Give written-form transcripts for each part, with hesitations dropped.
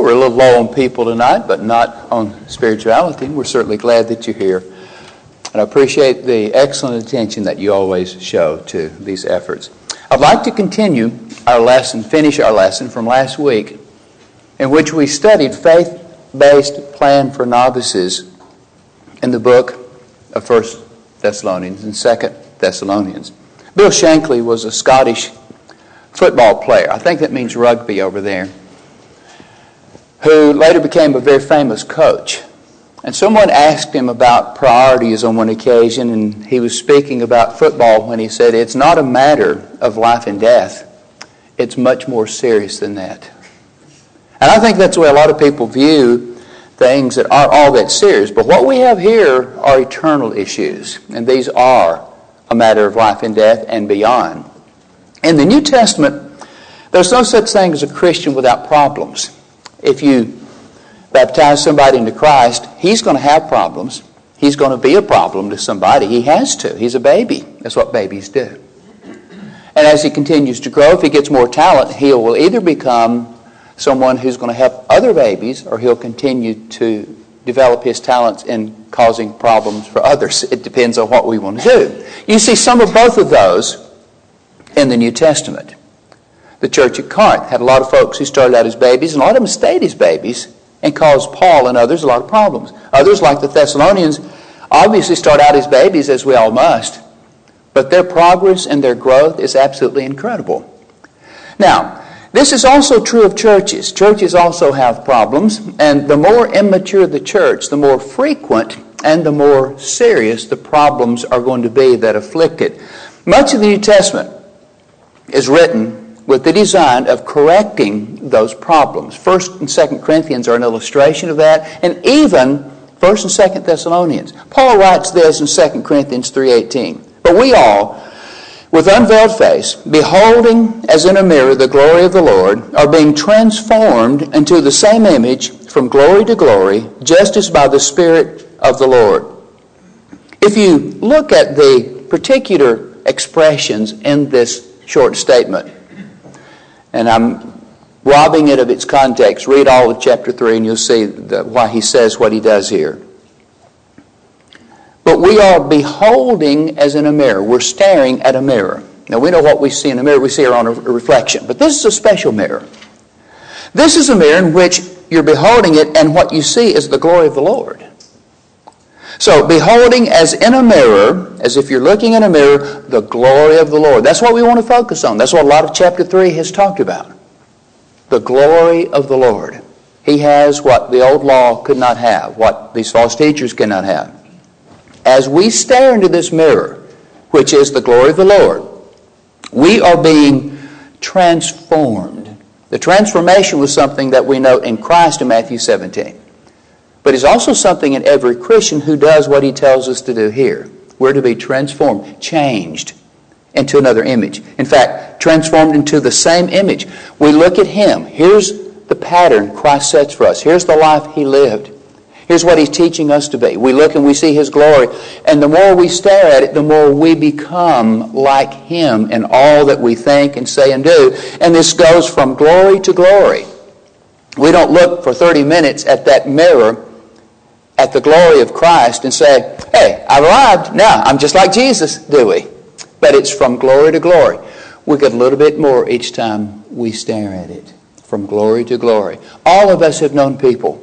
We're a little low on people tonight, but not on spirituality. We're certainly glad that you're here. And I appreciate the excellent attention that you always show to these efforts. I'd like to continue our lesson, finish our lesson from last week, in which we studied faith-based plan for novices in the book of 1 Thessalonians and 2 Thessalonians. Bill Shankly was a Scottish football player. I think that means rugby over there, who later became a very famous coach. And someone asked him about priorities on one occasion, and he was speaking about football when he said, "It's not a matter of life and death. It's much more serious than that." And I think that's the way a lot of people view things that aren't all that serious. But what we have here are eternal issues, and these are a matter of life and death and beyond. In the New Testament, there's no such thing as a Christian without problems. If you baptize somebody into Christ, he's going to have problems. He's going to be a problem to somebody. He has to. He's a baby. That's what babies do. And as he continues to grow, if he gets more talent, he will either become someone who's going to help other babies, or he'll continue to develop his talents in causing problems for others. It depends on what we want to do. You see some of both of those in the New Testament. The church at Corinth had a lot of folks who started out as babies, and a lot of them stayed as babies and caused Paul and others a lot of problems. Others, like the Thessalonians, obviously start out as babies, as we all must, but their progress and their growth is absolutely incredible. Now, this is also true of churches. Churches also have problems, and the more immature the church, the more frequent and the more serious the problems are going to be that afflict it. Much of the New Testament is written with the design of correcting those problems. 1 and 2 Corinthians are an illustration of that, and even 1 and 2 Thessalonians. Paul writes this in 2 Corinthians 3:18. "But we all, with unveiled face, beholding as in a mirror the glory of the Lord, are being transformed into the same image from glory to glory, just as by the Spirit of the Lord." If you look at the particular expressions in this short statement, and I'm robbing it of its context, read all of chapter 3 and you'll see why he says what he does here. But we are beholding as in a mirror. We're staring at a mirror. Now we know what we see in a mirror. We see our own reflection. But this is a special mirror. This is a mirror in which you're beholding it, and what you see is the glory of the Lord. So, beholding as in a mirror, as if you're looking in a mirror, the glory of the Lord. That's what we want to focus on. That's what a lot of chapter 3 has talked about. The glory of the Lord. He has what the old law could not have, what these false teachers cannot have. As we stare into this mirror, which is the glory of the Lord, we are being transformed. The transformation was something that we note in Christ in Matthew 17. But it's also something in every Christian who does what he tells us to do here. We're to be transformed, changed into another image. In fact, transformed into the same image. We look at him. Here's the pattern Christ sets for us. Here's the life he lived. Here's what he's teaching us to be. We look and we see his glory. And the more we stare at it, the more we become like him in all that we think and say and do. And this goes from glory to glory. We don't look for 30 minutes at that mirror, at the glory of Christ, and say, "Hey, I've arrived. Now I'm just like Jesus," do we? But it's from glory to glory. We get a little bit more each time we stare at it. From glory to glory. All of us have known people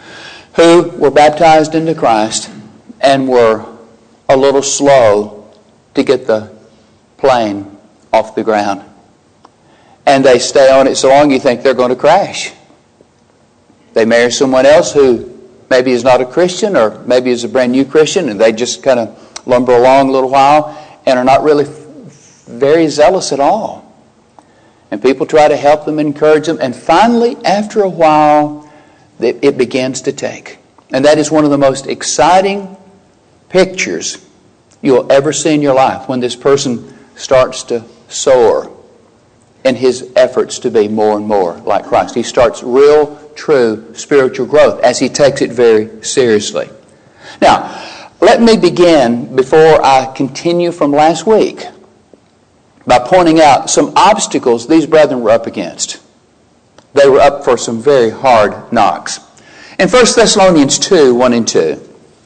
who were baptized into Christ and were a little slow to get the plane off the ground. And they stay on it so long you think they're going to crash. They marry someone else who maybe is not a Christian, or maybe is a brand new Christian, and they just kind of lumber along a little while and are not really very zealous at all. And people try to help them, encourage them, and finally, after a while, it begins to take. And that is one of the most exciting pictures you'll ever see in your life, when this person starts to soar in his efforts to be more and more like Christ. He starts real, true spiritual growth as he takes it very seriously. Now, let me begin, before I continue from last week, by pointing out some obstacles these brethren were up against. They were up for some very hard knocks. In 1 Thessalonians 2, 1 and 2,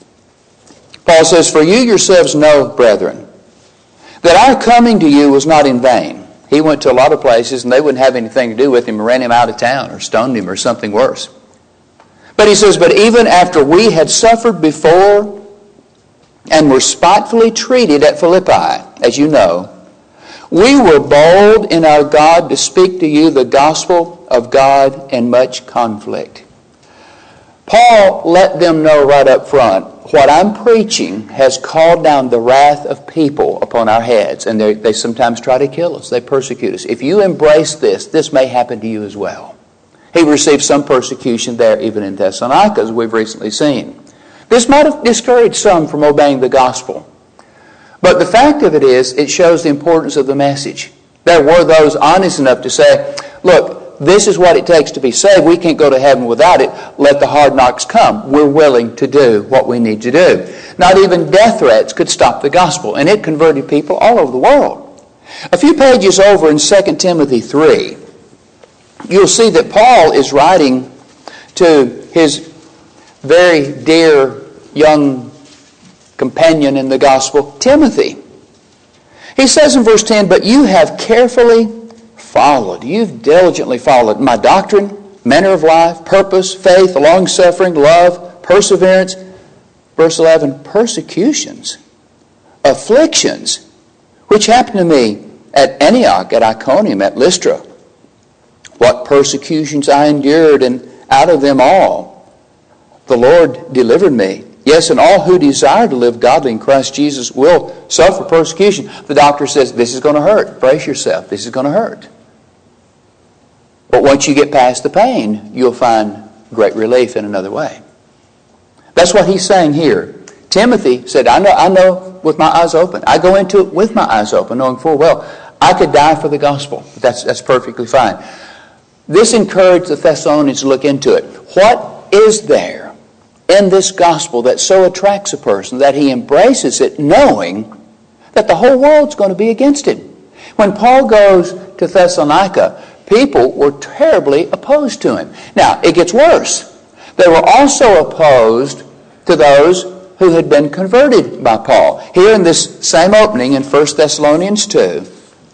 Paul says, "For you yourselves know, brethren, that our coming to you was not in vain." He went to a lot of places and they wouldn't have anything to do with him, ran him out of town or stoned him or something worse. But he says, "But even after we had suffered before and were spitefully treated at Philippi, as you know, we were bold in our God to speak to you the gospel of God in much conflict." Paul let them know right up front, what I'm preaching has called down the wrath of people upon our heads. And they sometimes try to kill us. They persecute us. If you embrace this, this may happen to you as well. He received some persecution there, even in Thessalonica, as we've recently seen. This might have discouraged some from obeying the gospel. But the fact of it is, it shows the importance of the message. There were those honest enough to say, look, this is what it takes to be saved. We can't go to heaven without it. Let the hard knocks come. We're willing to do what we need to do. Not even death threats could stop the gospel. And it converted people all over the world. A few pages over in 2 Timothy 3, you'll see that Paul is writing to his very dear young companion in the gospel, Timothy. He says in verse 10, "But you have carefully followed, you've diligently followed my doctrine, manner of life, purpose, faith, long-suffering, love, perseverance." Verse 11, "Persecutions, afflictions, which happened to me at Antioch, at Iconium, at Lystra. What persecutions I endured, and out of them all the Lord delivered me. Yes, and all who desire to live godly in Christ Jesus will suffer persecution." The doctor says, this is going to hurt. Brace yourself. This is going to hurt. But once you get past the pain, you'll find great relief in another way. That's what he's saying here. Timothy said, I know with my eyes open. I go into it with my eyes open, knowing full well I could die for the gospel. That's perfectly fine. This encouraged the Thessalonians to look into it. What is there in this gospel that so attracts a person that he embraces it knowing that the whole world's going to be against him? When Paul goes to Thessalonica, people were terribly opposed to him. Now, it gets worse. They were also opposed to those who had been converted by Paul. Here in this same opening in 1 Thessalonians 2,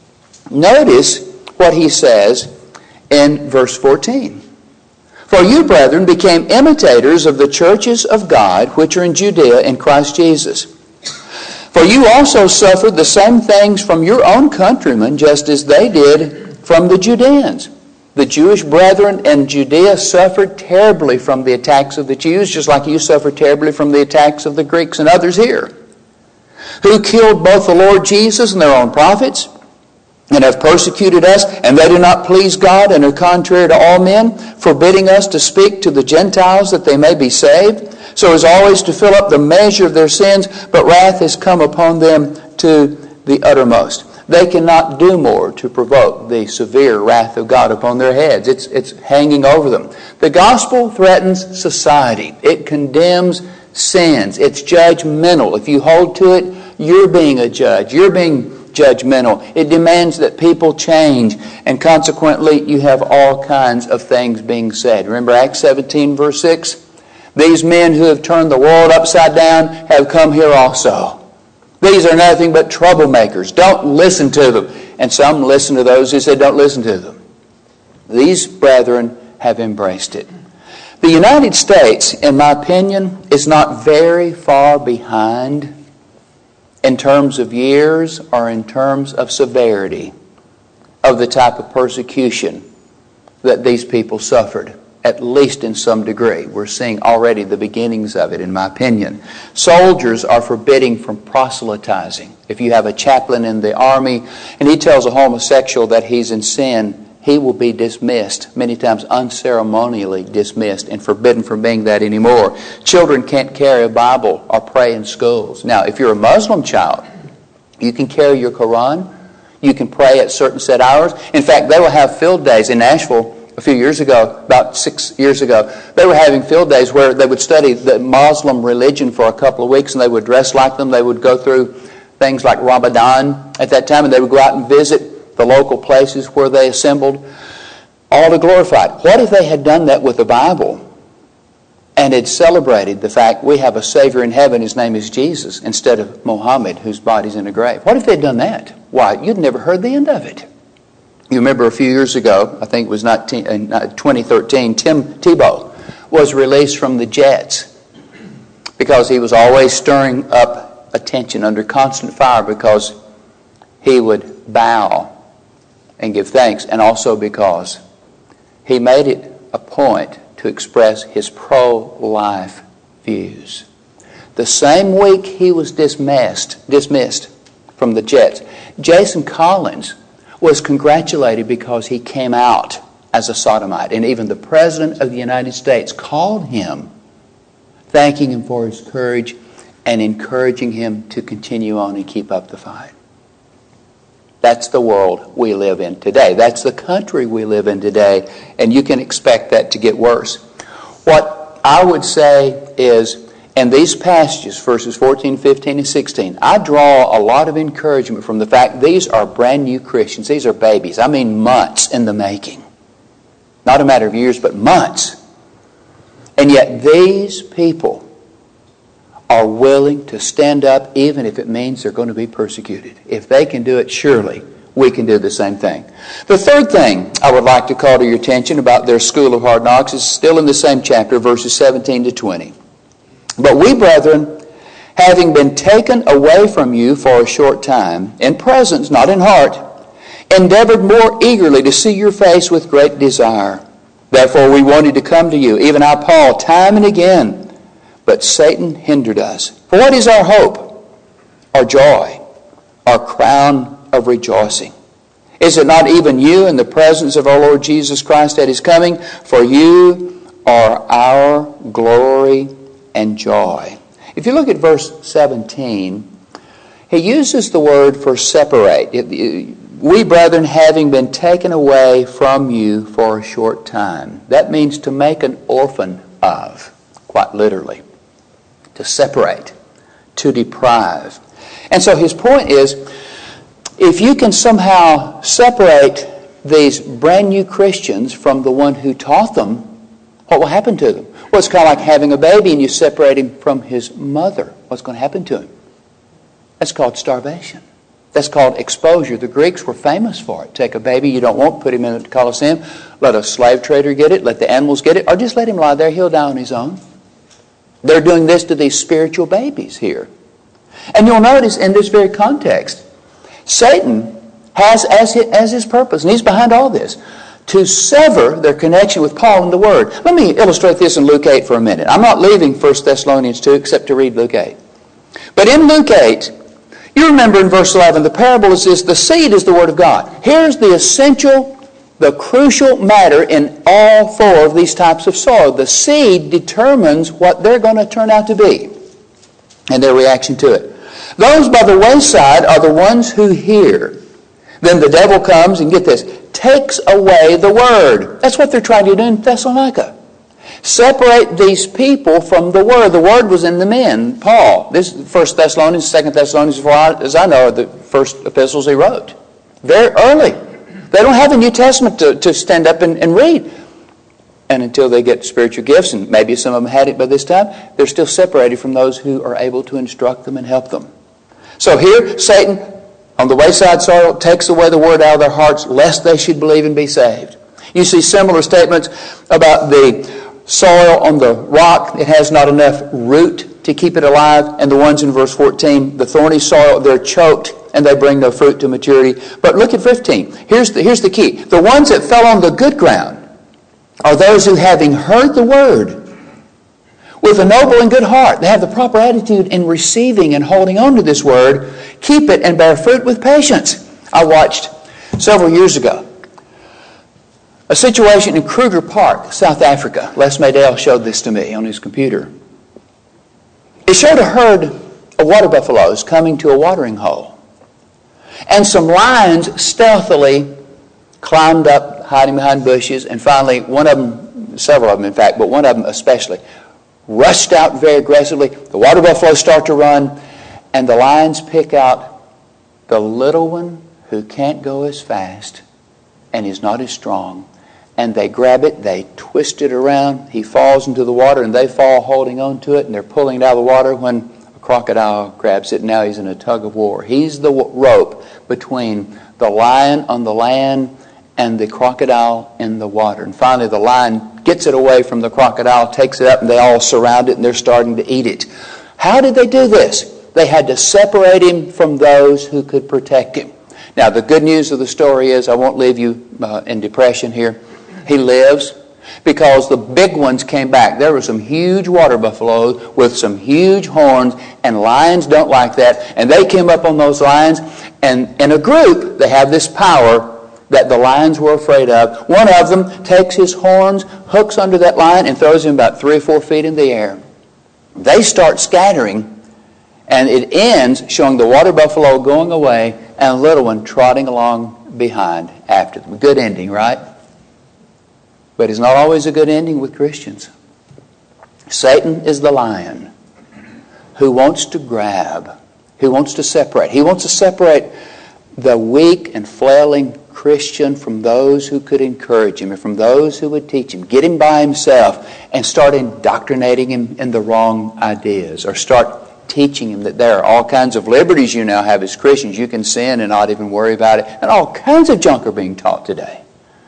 notice what he says in verse 14. "For you, brethren, became imitators of the churches of God which are in Judea in Christ Jesus. For you also suffered the same things from your own countrymen, just as they did from the Judeans." The Jewish brethren in Judea suffered terribly from the attacks of the Jews, just like you suffered terribly from the attacks of the Greeks and others here, "who killed both the Lord Jesus and their own prophets, and have persecuted us, and they do not please God, and are contrary to all men, forbidding us to speak to the Gentiles that they may be saved, so as always to fill up the measure of their sins, but wrath has come upon them to the uttermost." They cannot do more to provoke the severe wrath of God upon their heads. It's hanging over them. The gospel threatens society. It condemns sins. It's judgmental. If you hold to it, you're being a judge. You're being judgmental. It demands that people change, and consequently you have all kinds of things being said. Remember Acts 17 verse 6? "These men who have turned the world upside down have come here also. These are nothing but troublemakers. Don't listen to them." And some listen to those who say don't listen to them. These brethren have embraced it. The United States, in my opinion, is not very far behind in terms of years or in terms of severity of the type of persecution that these people suffered, at least in some degree. We're seeing already the beginnings of it, in my opinion. Soldiers are forbidding from proselytizing. If you have a chaplain in the army and he tells a homosexual that he's in sin, he will be dismissed, many times unceremonially dismissed, and forbidden from being that anymore. Children can't carry a Bible or pray in schools. Now, if you're a Muslim child, you can carry your Quran. You can pray at certain set hours. In fact, they will have field days in Nashville. A few years ago, about 6 years ago, they were having field days where they would study the Muslim religion for a couple of weeks, and they would dress like them. They would go through things like Ramadan at that time, and they would go out and visit the local places where they assembled. all to glorify it. What if they had done that with the Bible and had celebrated the fact we have a Savior in heaven, His name is Jesus, instead of Muhammad, whose body's in a grave? What if they'd done that? Why, you'd never heard the end of it. You remember a few years ago, I think it was 2013, Tim Tebow was released from the Jets because he was always stirring up attention under constant fire because he would bow and give thanks, and also because he made it a point to express his pro-life views. The same week he was dismissed from the Jets, Jason Collins was congratulated because he came out as a sodomite. And even the President of the United States called him, thanking him for his courage and encouraging him to continue on and keep up the fight. That's the world we live in today. That's the country we live in today, and you can expect that to get worse. What I would say is, in these passages, verses 14, 15, and 16, I draw a lot of encouragement from the fact these are brand new Christians. These are babies. I mean months in the making. Not a matter of years, but months. And yet these people are willing to stand up even if it means they're going to be persecuted. If they can do it, surely we can do the same thing. The third thing I would like to call to your attention about their school of hard knocks is still in the same chapter, verses 17 to 20. But we, brethren, having been taken away from you for a short time, in presence, not in heart, endeavored more eagerly to see your face with great desire. Therefore we wanted to come to you, even I, Paul, time and again. But Satan hindered us. For what is our hope, our joy, our crown of rejoicing? Is it not even you in the presence of our Lord Jesus Christ at His coming? For you are our glory and joy. If you look at verse 17, he uses the word for separate. We, brethren, having been taken away from you for a short time. That means to make an orphan of, quite literally. To separate, to deprive. And so his point is, if you can somehow separate these brand new Christians from the one who taught them, what will happen to them? Well, it's kind of like having a baby and you separate him from his mother. What's going to happen to him? That's called starvation. That's called exposure. The Greeks were famous for it. Take a baby you don't want, put him in the Colosseum, let a slave trader get it, let the animals get it, or just let him lie there. He'll die on his own. They're doing this to these spiritual babies here. And you'll notice in this very context, Satan has as his purpose, and he's behind all this, to sever their connection with Paul and the Word. Let me illustrate this in Luke 8 for a minute. I'm not leaving 1 Thessalonians 2 except to read Luke 8. But in Luke 8, you remember in verse 11, the parable is this: the seed is the Word of God. Here's the essential, the crucial matter in all four of these types of soil. The seed determines what they're going to turn out to be and their reaction to it. Those by the wayside are the ones who hear. Then the devil comes and, get this, takes away the Word. That's what they're trying to do in Thessalonica. Separate these people from the Word. The Word was in the men. Paul, this 1 Thessalonians, 2 Thessalonians, as I know, are the first epistles he wrote. Very early. They don't have a New Testament to stand up and read. And until they get spiritual gifts, and maybe some of them had it by this time, they're still separated from those who are able to instruct them and help them. So here, Satan, on the wayside soil, takes away the Word out of their hearts, lest they should believe and be saved. You see similar statements about the soil on the rock. It has not enough root to keep it alive. And the ones in verse 14, the thorny soil, they're choked and they bring no fruit to maturity. But look at 15. Here's the key. The ones that fell on the good ground are those who, having heard the Word with a noble and good heart, they have the proper attitude in receiving and holding on to this Word, keep it and bear fruit with patience. I watched several years ago a situation in Kruger Park, South Africa. Les Maydale showed this to me on his computer. It showed a herd of water buffaloes coming to a watering hole. And some lions stealthily climbed up, hiding behind bushes, and finally one of them, several of them in fact, but one of them especially, rushed out very aggressively. The water buffaloes start to run, and the lions pick out the little one who can't go as fast and is not as strong, and they grab it, they twist it around, he falls into the water, and they fall holding on to it, and they're pulling it out of the water when a crocodile grabs it. Now he's in a tug of war. He's the rope between the lion on the land and the crocodile in the water. And finally the lion gets it away from the crocodile, takes it up, and they all surround it, and they're starting to eat it. How did they do this? They had to separate him from those who could protect him. Now the good news of the story is, I won't leave you in depression here. He lives because the big ones came back. There were some huge water buffaloes with some huge horns, and lions don't like that. And they came up on those lions, and in a group, they have this power that the lions were afraid of. One of them takes his horns, hooks under that lion, and throws him about 3 or 4 feet in the air. They start scattering, and it ends showing the water buffalo going away and a little one trotting along behind after them. A good ending, right? But it's not always a good ending with Christians. Satan is the lion who wants to grab, who wants to separate. He wants to separate the weak and flailing Christian from those who could encourage him and from those who would teach him. Get him by himself and start indoctrinating him in the wrong ideas, or start teaching him that there are all kinds of liberties you now have as Christians. You can sin and not even worry about it. And all kinds of junk are being taught today.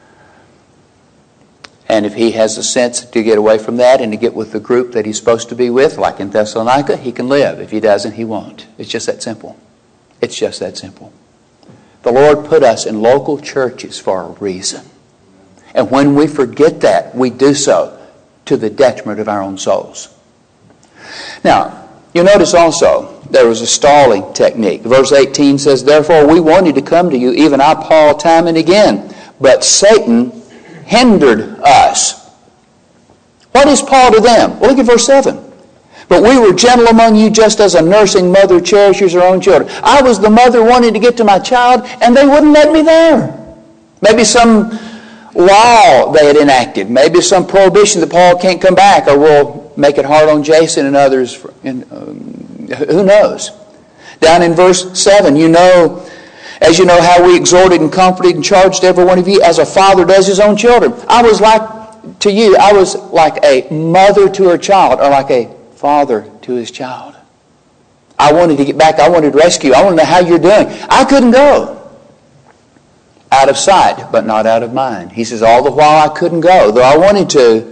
And if he has the sense to get away from that and to get with the group that he's supposed to be with, like in Thessalonica, he can live. If he doesn't, he won't. It's just that simple. It's just that simple. The Lord put us in local churches for a reason. And when we forget that, we do so to the detriment of our own souls. Now, you notice also there was a stalling technique. Verse 18 says, "Therefore we wanted to come to you, even I, Paul, time and again, but Satan hindered us." What is Paul to them? Well, look at verse 7. "But we were gentle among you, just as a nursing mother cherishes her own children." I was the mother wanting to get to my child, and they wouldn't let me there. Maybe some law they had enacted. Maybe some prohibition that Paul can't come back, or will make it hard on Jason and others. Who knows? Down in verse 7, as you know how we exhorted and comforted and charged every one of you as a father does his own children. I was like a mother to her child, or like a father to his child. I wanted to get back. I wanted to rescue. I wanted to know how you're doing. I couldn't go. Out of sight, but not out of mind. He says, all the while I couldn't go, though I wanted to.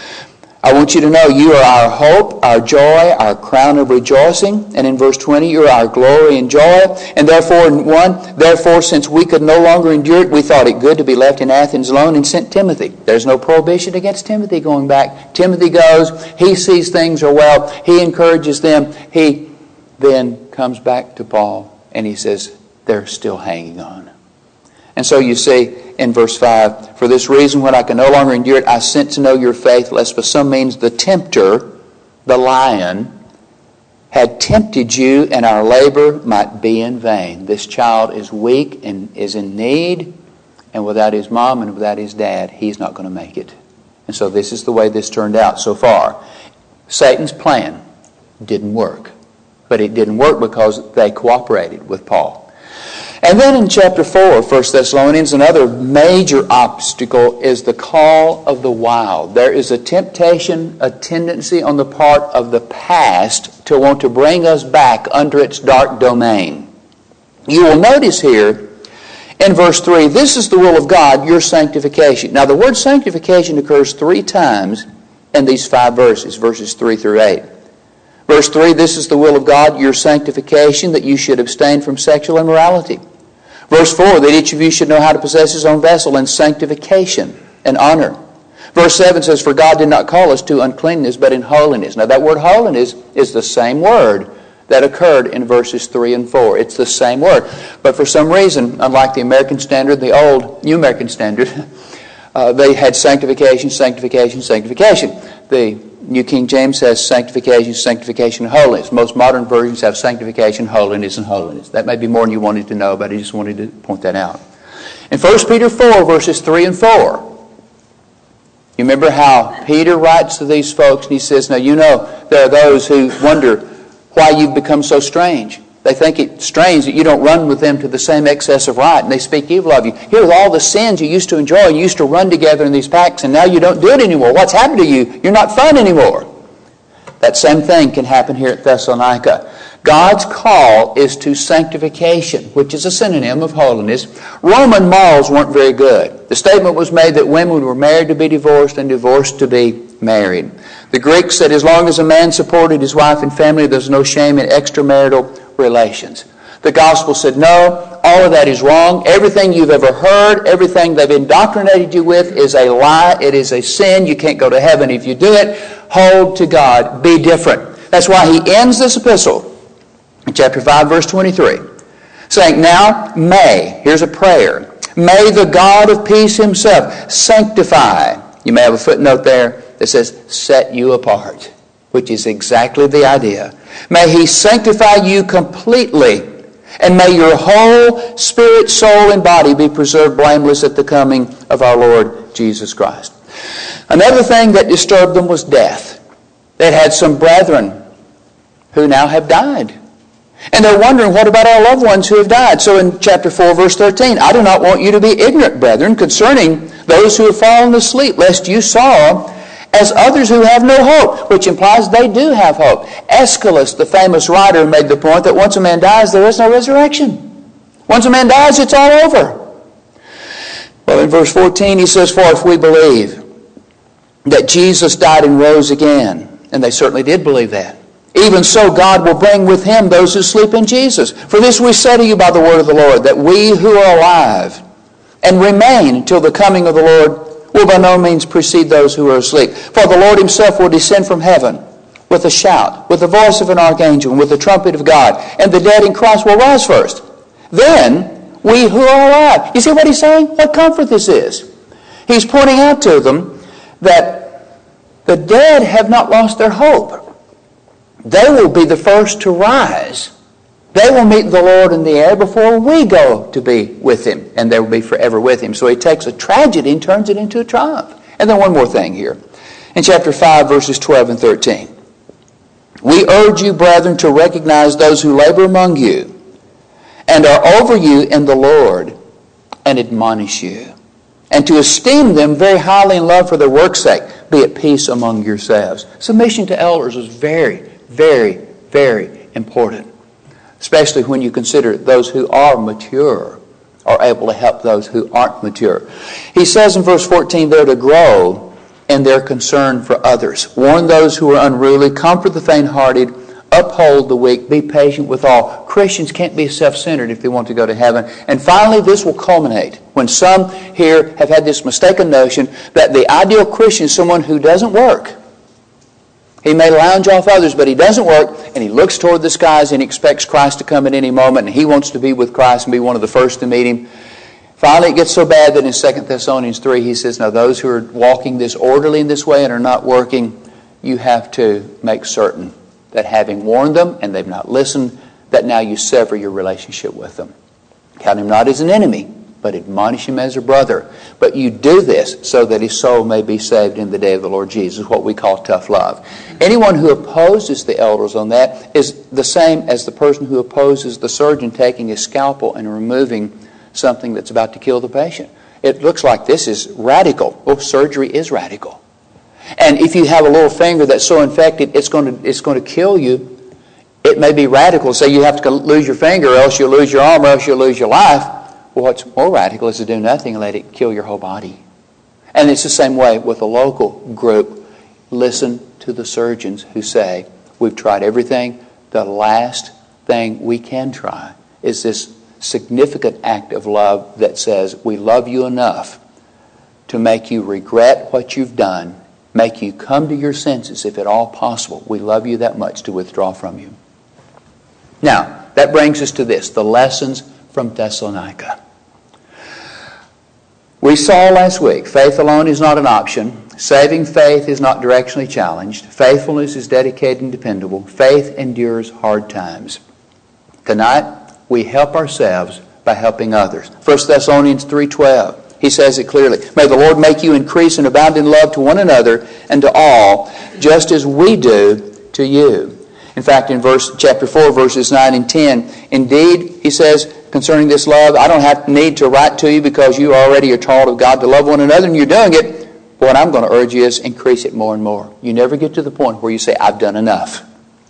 I want you to know you are our hope, our joy, our crown of rejoicing. And in verse 20, you are our glory and joy. And therefore, since we could no longer endure it, we thought it good to be left in Athens alone and sent Timothy. There's no prohibition against Timothy going back. Timothy goes, he sees things are well, he encourages them. He then comes back to Paul and he says, they're still hanging on. And so you see in verse 5, "For this reason, when I can no longer endure it, I sent to know your faith, lest by some means the tempter," the lion, "had tempted you, and our labor might be in vain." This child is weak and is in need, and without his mom and without his dad, he's not going to make it. And so this is the way this turned out so far. Satan's plan didn't work. But it didn't work because they cooperated with Paul. And then in chapter 4 of 1 Thessalonians, another major obstacle is the call of the wild. There is a temptation, a tendency on the part of the past to want to bring us back under its dark domain. You will notice here in verse 3, "This is the will of God, your sanctification." Now the word sanctification occurs 3 times in these 5 verses, verses 3 through 8. Verse 3, "This is the will of God, your sanctification, that you should abstain from sexual immorality." Verse 4, "That each of you should know how to possess his own vessel in sanctification and honor." Verse 7 says, "For God did not call us to uncleanness, but in holiness." Now that word holiness is the same word that occurred in verses 3 and 4. It's the same word. But for some reason, unlike the American Standard, the old New American Standard, they had sanctification, sanctification, sanctification. The New King James says sanctification, sanctification, and holiness. Most modern versions have sanctification, holiness, and holiness. That may be more than you wanted to know, but I just wanted to point that out. In 1 Peter 4, verses 3 and 4, you remember how Peter writes to these folks, and he says, "Now you know there are those who wonder why you've become so strange. they think it's strange that you don't run with them to the same excess of right, and they speak evil of you. Here with all the sins you used to enjoy, you used to run together in these packs, and now you don't do it anymore. What's happened to you? You're not fun anymore. That same thing can happen here at Thessalonica. God's call is to sanctification, which is a synonym of holiness. Roman morals weren't very good. The statement was made that women were married to be divorced and divorced to be married. The Greeks said as long as a man supported his wife and family, there's no shame in extramarital relations. The gospel said, no, all of that is wrong. Everything you've ever heard, everything they've indoctrinated you with is a lie. It is a sin. You can't go to heaven if you do it. Hold to God. Be different. That's why he ends this epistle in chapter 5, verse 23, saying, now here's a prayer, may the God of peace himself sanctify. You may have a footnote there that says, set you apart, which is exactly the idea. May he sanctify you completely, and may your whole spirit, soul, and body be preserved blameless at the coming of our Lord Jesus Christ. Another thing that disturbed them was death. They had some brethren who now have died. And they're wondering, what about our loved ones who have died? So in chapter 4, verse 13, I do not want you to be ignorant, brethren, concerning those who have fallen asleep, lest you sorrow as others who have no hope, which implies they do have hope. Aeschylus, the famous writer, made the point that once a man dies, there is no resurrection. Once a man dies, it's all over. Well, in verse 14, he says, for if we believe that Jesus died and rose again, and they certainly did believe that, even so God will bring with him those who sleep in Jesus. For this we say to you by the word of the Lord, that we who are alive and remain until the coming of the Lord will by no means precede those who are asleep. For the Lord himself will descend from heaven with a shout, with the voice of an archangel, and with the trumpet of God, and the dead in Christ will rise first. Then we who are alive. You see what he's saying? What comfort this is. He's pointing out to them that the dead have not lost their hope. They will be the first to rise. They will meet the Lord in the air before we go to be with him, and they will be forever with him. So he takes a tragedy and turns it into a triumph. And then one more thing here. In chapter 5, verses 12 and 13. We urge you, brethren, to recognize those who labor among you and are over you in the Lord and admonish you, and to esteem them very highly in love for their work's sake. Be at peace among yourselves. Submission to elders is very, very, very important, especially when you consider those who are mature are able to help those who aren't mature. He says in verse 14, they're to grow in their concern for others. Warn those who are unruly, comfort the faint-hearted, uphold the weak, be patient with all. Christians can't be self-centered if they want to go to heaven. And finally, this will culminate when some here have had this mistaken notion that the ideal Christian is someone who doesn't work. He may lounge off others, but he doesn't work, and he looks toward the skies and expects Christ to come at any moment, and he wants to be with Christ and be one of the first to meet him. Finally, it gets so bad that in 2 Thessalonians 3, he says, now those who are walking this orderly in this way and are not working, you have to make certain that having warned them and they've not listened, that now you sever your relationship with them. Count him not as an enemy, but admonish him as a brother. But you do this so that his soul may be saved in the day of the Lord Jesus, what we call tough love. Anyone who opposes the elders on that is the same as the person who opposes the surgeon taking a scalpel and removing something that's about to kill the patient. It looks like this is radical. Well, surgery is radical. And if you have a little finger that's so infected, it's going to kill you. It may be radical. Say you have to lose your finger, or else you'll lose your arm, or else you'll lose your life. Well, what's more radical is to do nothing and let it kill your whole body. And it's the same way with a local group. Listen to the surgeons who say, we've tried everything. The last thing we can try is this significant act of love that says, we love you enough to make you regret what you've done, make you come to your senses if at all possible. We love you that much to withdraw from you. Now, that brings us to this, the lessons from Thessalonica. We saw last week, faith alone is not an option. Saving faith is not directionally challenged. Faithfulness is dedicated and dependable. Faith endures hard times. Tonight, we help ourselves by helping others. 1 Thessalonians 3:12. He says it clearly. May the Lord make you increase and abound in love to one another and to all, just as we do to you. In fact, in chapter 4, verses 9 and 10, indeed, he says, concerning this love, I don't need to write to you because you already are taught of God to love one another and you're doing it. But what I'm going to urge you is increase it more and more. You never get to the point where you say, I've done enough.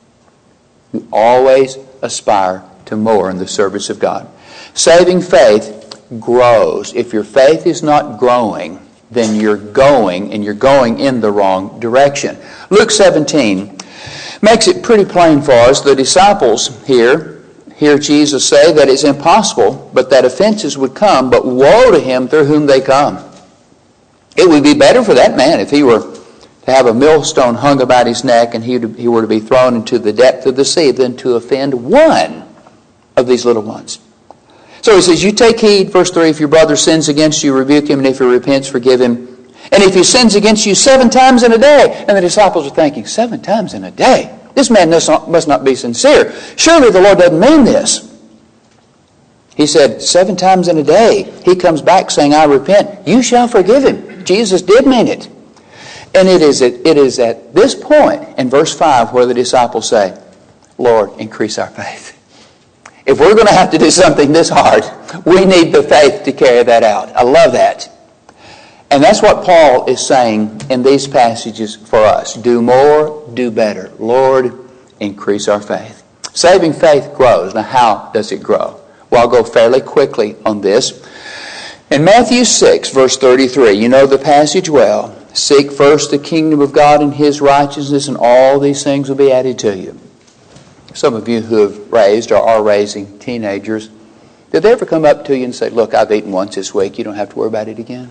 You always aspire to more in the service of God. Saving faith grows. If your faith is not growing, then you're going in the wrong direction. Luke 17 makes it pretty plain for us. The disciples hear Jesus say that it's impossible, but that offenses would come, but woe to him through whom they come. It would be better for that man if he were to have a millstone hung about his neck and he were to be thrown into the depth of the sea than to offend one of these little ones. So he says, you take heed, verse 3, if your brother sins against you, rebuke him, and if he repents, forgive him. And if he sins against you 7 times in a day. And the disciples are thinking, 7 times in a day? This man must not be sincere. Surely the Lord doesn't mean this. He said, 7 times in a day. He comes back saying, I repent. You shall forgive him. Jesus did mean it. And it is at this point in verse 5 where the disciples say, Lord, increase our faith. If we're going to have to do something this hard, we need the faith to carry that out. I love that. And that's what Paul is saying in these passages for us. Do more, do better. Lord, increase our faith. Saving faith grows. Now, how does it grow? Well, I'll go fairly quickly on this. In Matthew 6, verse 33, you know the passage well. Seek first the kingdom of God and His righteousness, and all these things will be added to you. Some of you who have raised or are raising teenagers, did they ever come up to you and say, look, I've eaten once this week. You don't have to worry about it again?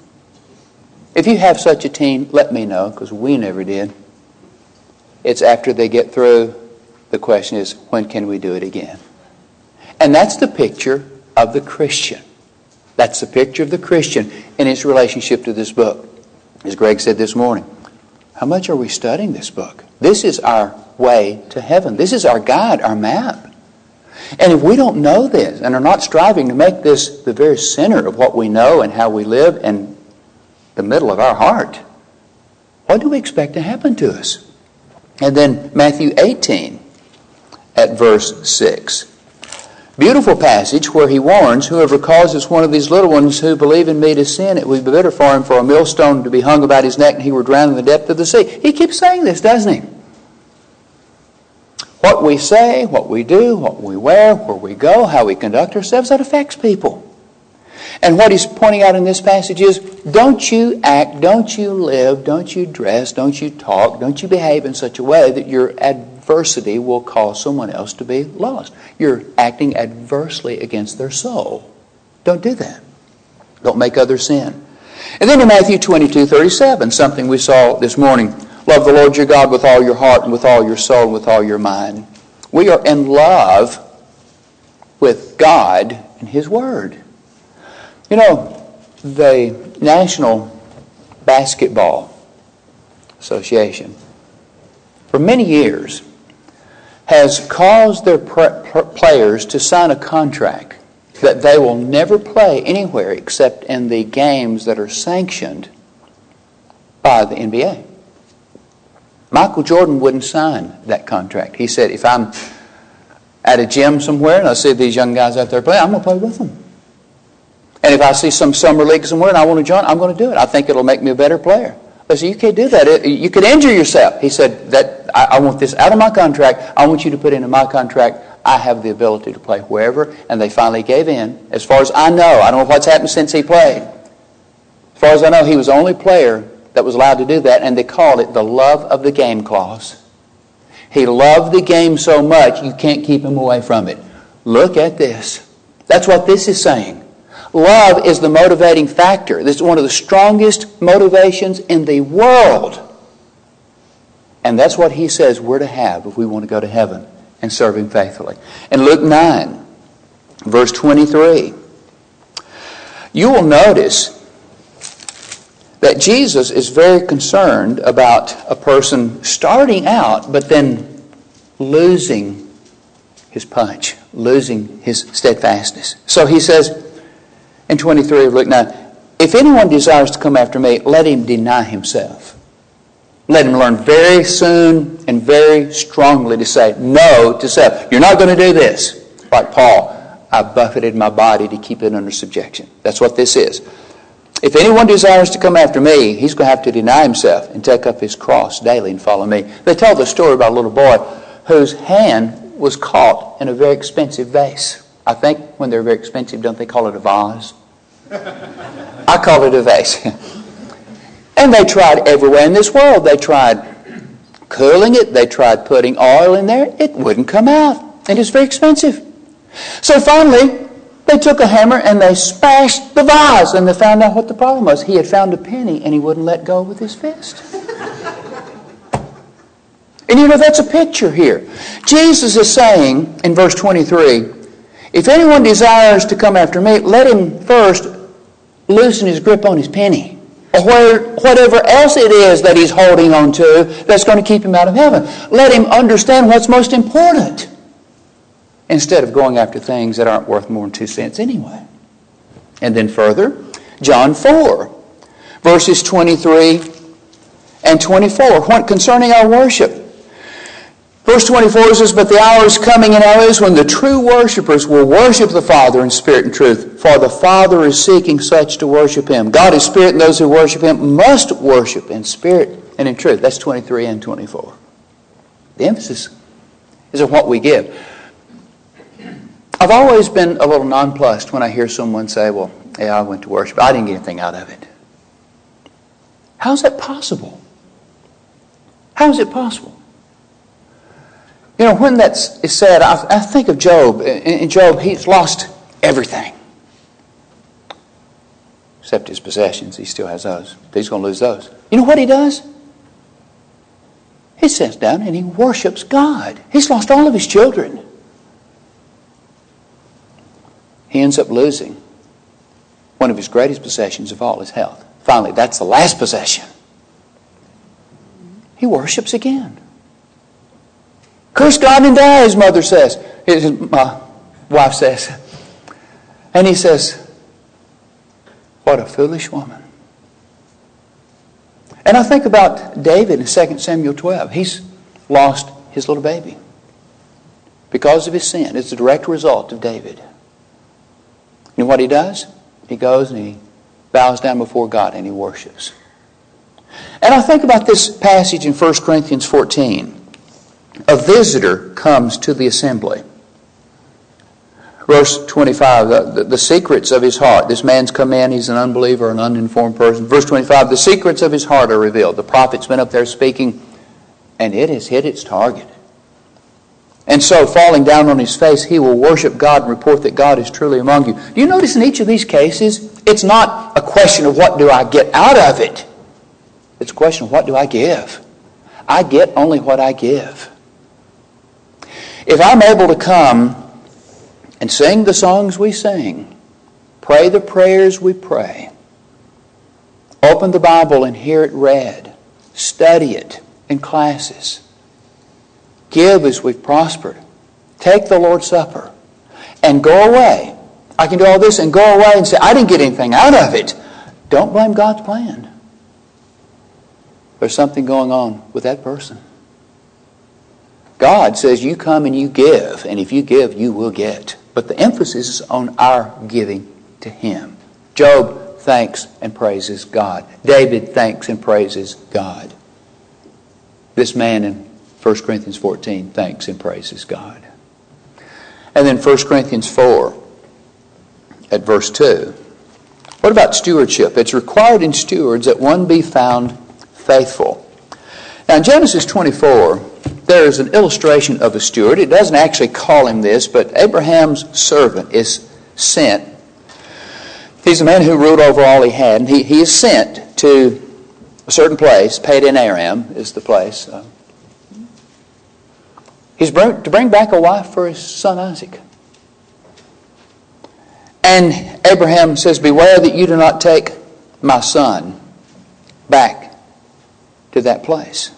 If you have such a teen, let me know, because we never did. It's after they get through, the question is, when can we do it again? And that's the picture of the Christian. That's the picture of the Christian in its relationship to this book. As Greg said this morning, how much are we studying this book? This is our way to heaven. This is our guide, our map. And if we don't know this and are not striving to make this the very center of what we know and how we live and the middle of our heart, what do we expect to happen to us? And then Matthew 18 at verse 6. Beautiful passage where he warns, whoever causes one of these little ones who believe in me to sin, it would be better for him for a millstone to be hung about his neck and he were drowned in the depth of the sea. He keeps saying this, doesn't he? What we say, what we do, what we wear, where we go, how we conduct ourselves, that affects people. And what he's pointing out in this passage is, don't you act, don't you live, don't you dress, don't you talk, don't you behave in such a way that your adversity will cause someone else to be lost. You're acting adversely against their soul. Don't do that. Don't make others sin. And then in Matthew 22:37, something we saw this morning, love the Lord your God with all your heart and with all your soul and with all your mind. We are in love with God and His Word. You know, the National Basketball Association, for many years, has caused their players to sign a contract that they will never play anywhere except in the games that are sanctioned by the NBA. Michael Jordan wouldn't sign that contract. He said, if I'm at a gym somewhere and I see these young guys out there playing, I'm going to play with them. And if I see some summer league somewhere and I want to join, I'm going to do it. I think it'll make me a better player. I said, you can't do that. You could injure yourself. He said, I want this out of my contract. I want you to put into my contract, I have the ability to play wherever. And they finally gave in. As far as I know, I don't know what's happened since he played. As far as I know, he was the only player that was allowed to do that, and they called it the love of the game clause. He loved the game so much, you can't keep him away from it. Look at this. That's what this is saying. Love is the motivating factor. This is one of the strongest motivations in the world. And that's what he says we're to have if we want to go to heaven and serve Him faithfully. In Luke 9, verse 23, you will notice that Jesus is very concerned about a person starting out but then losing his punch, losing his steadfastness. So he says in 23 of Luke 9, if anyone desires to come after me, let him deny himself. Let him learn very soon and very strongly to say no to self. You're not going to do this. Like Paul, I buffeted my body to keep it under subjection. That's what this is. If anyone desires to come after me, he's going to have to deny himself and take up his cross daily and follow me. They tell the story about a little boy whose hand was caught in a very expensive vase. I think when they're very expensive, don't they call it a vase? I call it a vase. And they tried everywhere in this world. They tried cooling it. They tried putting oil in there. It wouldn't come out. And it's very expensive. So finally, they took a hammer and they smashed the vase, and they found out what the problem was. He had found a penny and he wouldn't let go with his fist. And you know, that's a picture here. Jesus is saying in verse 23, if anyone desires to come after me, let him first loosen his grip on his penny, or whatever else it is that he's holding on to that's going to keep him out of heaven. Let him understand what's most important, instead of going after things that aren't worth more than 2 cents anyway. And then further, John 4, verses 23 and 24, concerning our worship. Verse 24 says, but the hour is coming and now is when the true worshipers will worship the Father in spirit and truth, for the Father is seeking such to worship Him. God is spirit, and those who worship Him must worship in spirit and in truth. That's 23 and 24. The emphasis is on what we give. I've always been a little nonplussed when I hear someone say, well, yeah, I went to worship. I didn't get anything out of it. How's that possible? How is it possible? You know, when that is said, I think of Job. In Job, he's lost everything. Except his possessions. He still has those. He's going to lose those. You know what he does? He sits down and he worships God. He's lost all of his children. He ends up losing one of his greatest possessions of all, his health. Finally, that's the last possession. He worships again. Curse God and die, his mother says. My wife says. And he says, what a foolish woman. And I think about David in 2 Samuel 12. He's lost his little baby because of his sin. It's a direct result of David. You know what he does? He goes and he bows down before God and he worships. And I think about this passage in 1 Corinthians 14. A visitor comes to the assembly. Verse 25, the secrets of his heart. This man's come in, he's an unbeliever, an uninformed person. Verse 25, the secrets of his heart are revealed. The prophet's been up there speaking, and it has hit its target. And so, falling down on his face, he will worship God and report that God is truly among you. Do you notice in each of these cases, it's not a question of what do I get out of it. It's a question of what do I give. I get only what I give. If I'm able to come and sing the songs we sing, pray the prayers we pray, open the Bible and hear it read, study it in classes, give as we've prospered, take the Lord's Supper, and go away. I can do all this and go away and say, I didn't get anything out of it. Don't blame God's plan. There's something going on with that person. God says you come and you give, and if you give, you will get. But the emphasis is on our giving to Him. Job thanks and praises God. David thanks and praises God. This man in 1 Corinthians 14 thanks and praises God. And then 1 Corinthians 4 at verse 2. What about stewardship? It's required in stewards that one be found faithful. Now in Genesis 24, there is an illustration of a steward. It doesn't actually call him this, but Abraham's servant is sent. He's a man who ruled over all he had, and he is sent to a certain place. Padan Aram is the place. He's to bring back a wife for his son Isaac. And Abraham says, beware that you do not take my son back to that place.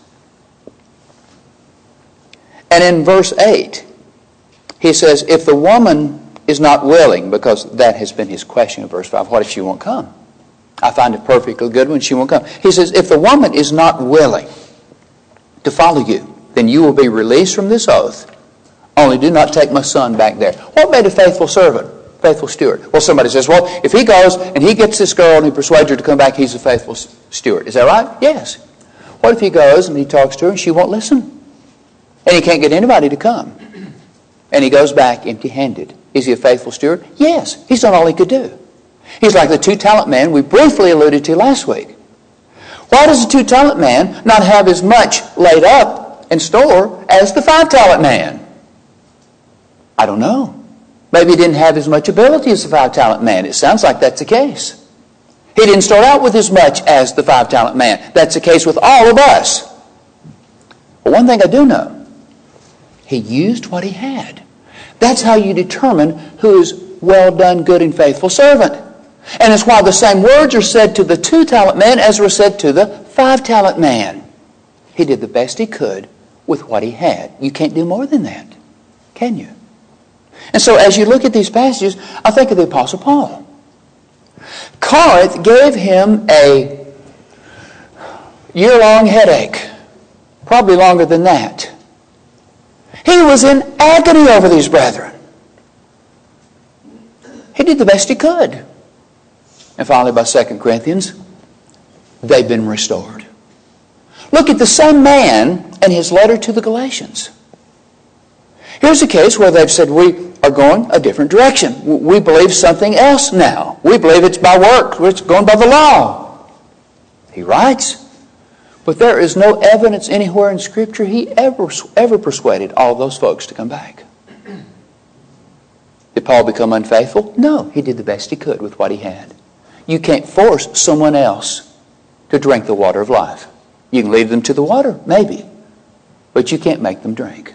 And in verse 8, he says, if the woman is not willing, because that has been his question in verse 5, what if she won't come? I find it perfectly good when she won't come. He says, if the woman is not willing to follow you, then you will be released from this oath. Only do not take my son back there. What made a faithful servant? Faithful steward. Well, somebody says, well, if he goes and he gets this girl and he persuades her to come back, he's a faithful steward. Is that right? Yes. What if he goes and he talks to her and she won't listen? And he can't get anybody to come. And he goes back empty-handed. Is he a faithful steward? Yes. He's done all he could do. He's like the 2-talent man we briefly alluded to last week. Why does the 2-talent man not have as much laid up in store as the 5-talent man? I don't know. Maybe he didn't have as much ability as the 5-talent man. It sounds like that's the case. He didn't start out with as much as the 5-talent man. That's the case with all of us. But one thing I do know, he used what he had. That's how you determine who is well done, good and faithful servant. And it's why the same words are said to the 2-talent man as were said to the 5-talent man. He did the best he could with what he had. You can't do more than that, can you? And so as you look at these passages, I think of the Apostle Paul. Corinth gave him a year-long headache, probably longer than that. He was in agony over these brethren. He did the best he could. And finally, by 2 Corinthians, they've been restored. Look at the same man and his letter to the Galatians. Here's a case where they've said, we are going a different direction. We believe something else now. We believe it's by works. It's going by the law. He writes, but there is no evidence anywhere in Scripture he ever persuaded all those folks to come back. Did Paul become unfaithful? No, he did the best he could with what he had. You can't force someone else to drink the water of life. You can lead them to the water, maybe, but you can't make them drink.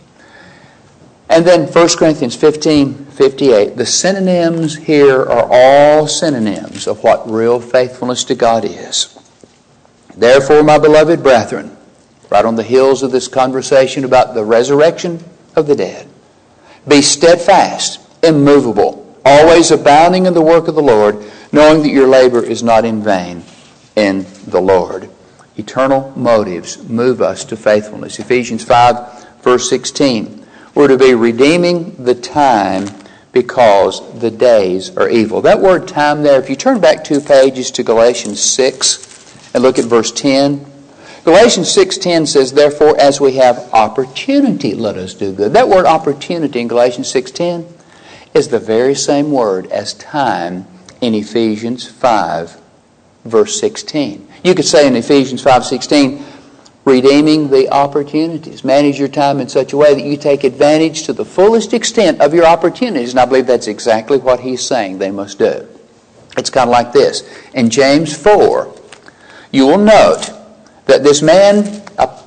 And then 1 Corinthians 15:58, the synonyms here are all synonyms of what real faithfulness to God is. Therefore, my beloved brethren, right on the heels of this conversation about the resurrection of the dead, be steadfast, immovable, always abounding in the work of the Lord, knowing that your labor is not in vain in the Lord. Eternal motives move us to faithfulness. Ephesians 5, verse 16. We're to be redeeming the time because the days are evil. That word time there, if you turn back 2 pages to Galatians 6 and look at verse 10, Galatians 6:10 says, therefore, as we have opportunity, let us do good. That word opportunity in Galatians 6:10 is the very same word as time in Ephesians 5, verse 16. You could say in Ephesians 5:16, redeeming the opportunities. Manage your time in such a way that you take advantage to the fullest extent of your opportunities. And I believe that's exactly what he's saying they must do. It's kind of like this. In James 4, you will note that this man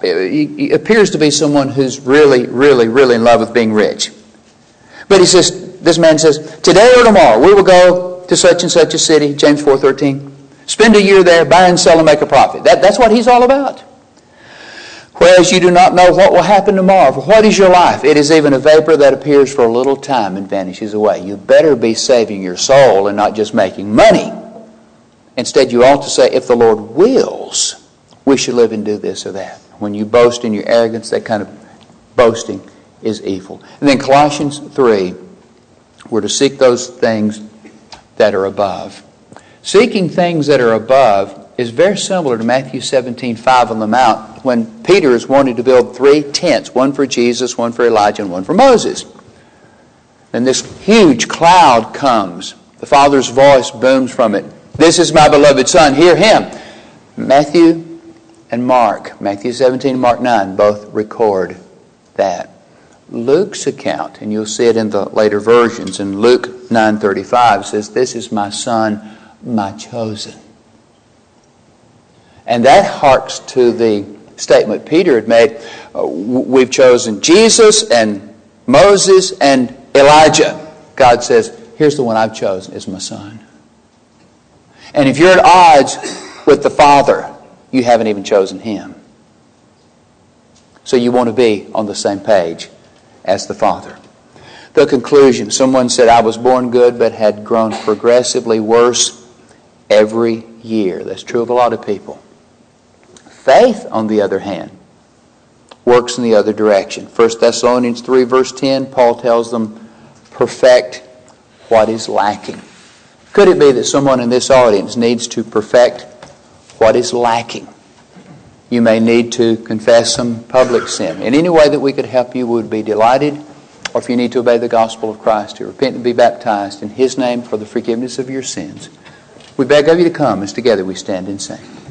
he appears to be someone who's really, really, really in love with being rich. But he says, this man says, today or tomorrow we will go to such and such a city, James 4:13. Spend a year there, buy and sell and make a profit. That's what he's all about. Whereas you do not know what will happen tomorrow. For what is your life? It is even a vapor that appears for a little time and vanishes away. You better be saving your soul and not just making money. Instead, you ought to say, if the Lord wills, we should live and do this or that. When you boast in your arrogance, that kind of boasting is evil. And then Colossians 3, we're to seek those things that are above. Seeking things that are above is very similar to Matthew 17:5 on the Mount, when Peter is wanting to build 3 tents, one for Jesus, one for Elijah, and one for Moses. And this huge cloud comes. The Father's voice booms from it. This is my beloved Son, hear him. Matthew and Mark, Matthew 17 and Mark 9, both record that. Luke's account, and you'll see it in the later versions, in Luke 9:35 says, this is my Son, my chosen. And that harks to the statement Peter had made. We've chosen Jesus and Moses and Elijah. God says, here's the one I've chosen, is my Son. And if you're at odds with the Father, you haven't even chosen Him. So you want to be on the same page as the Father. The conclusion. Someone said, I was born good but had grown progressively worse every year. That's true of a lot of people. Faith, on the other hand, works in the other direction. 1 Thessalonians 3 verse 10, Paul tells them, perfect what is lacking. Could it be that someone in this audience needs to perfect what is lacking? You may need to confess some public sin. In any way that we could help you, we would be delighted. Or if you need to obey the gospel of Christ, to repent and be baptized in His name for the forgiveness of your sins, we beg of you to come as together we stand and sing.